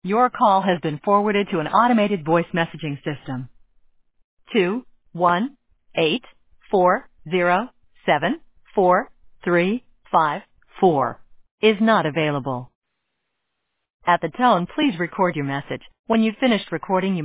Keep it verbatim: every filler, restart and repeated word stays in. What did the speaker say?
Your call has been forwarded to an automated voice messaging system. Two one eight four zero seven four three five four is not available. At the tone, please record your message. When you've finished recording, you